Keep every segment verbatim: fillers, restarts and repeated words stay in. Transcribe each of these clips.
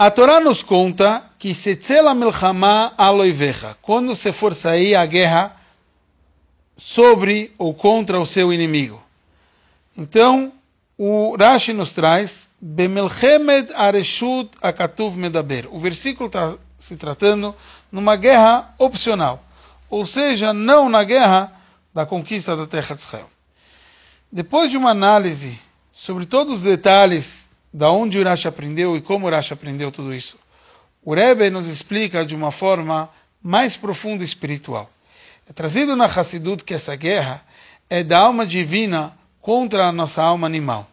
A Torá nos conta que setzela milchama aloivecha, quando você for sair à guerra sobre ou contra o seu inimigo. Então, o Rashi nos traz Bemelchemed areshut akatuv medaber. O versículo está se tratando numa guerra opcional, ou seja, não na guerra da conquista da terra de Israel. Depois de uma análise sobre todos os detalhes da onde o Rashi aprendeu e como o Rashi aprendeu tudo isso, o Rebbe nos explica de uma forma mais profunda e espiritual. É trazido na Hassidut que essa guerra é da alma divina contra a nossa alma animal.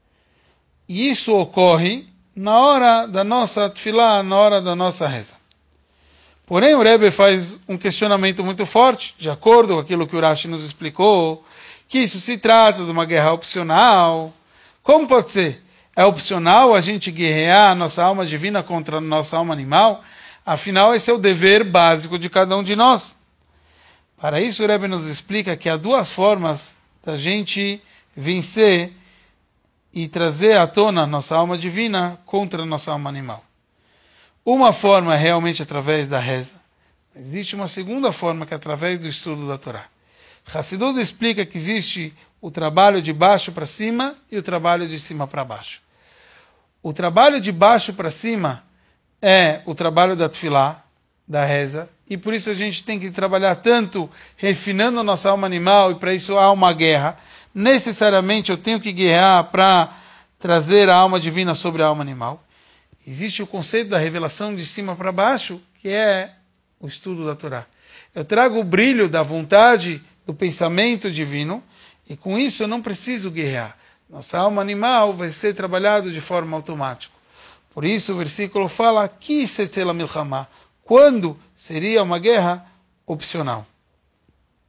E isso ocorre na hora da nossa tefilá, na hora da nossa reza. Porém, o Rebbe faz um questionamento muito forte, de acordo com aquilo que o Rashi nos explicou, que isso se trata de uma guerra opcional. Como pode ser? É opcional a gente guerrear a nossa alma divina contra a nossa alma animal? Afinal, esse é o dever básico de cada um de nós. Para isso, o Rebbe nos explica que há duas formas da gente vencer e trazer à tona a nossa alma divina contra a nossa alma animal. Uma forma é realmente através da reza. Existe uma segunda forma que é através do estudo da Torá. Hassidut explica que existe o trabalho de baixo para cima e o trabalho de cima para baixo. O trabalho de baixo para cima é o trabalho da tefilá, da reza, e por isso a gente tem que trabalhar tanto refinando a nossa alma animal, e para isso há uma guerra. Necessariamente eu tenho que guerrear para trazer a alma divina sobre a alma animal. Existe o conceito da revelação de cima para baixo, que é o estudo da Torá. Eu trago o brilho da vontade, do pensamento divino, e com isso eu não preciso guerrear. Nossa alma animal vai ser trabalhado de forma automática. Por isso o versículo fala, Ki setzela milchama, quando seria uma guerra opcional.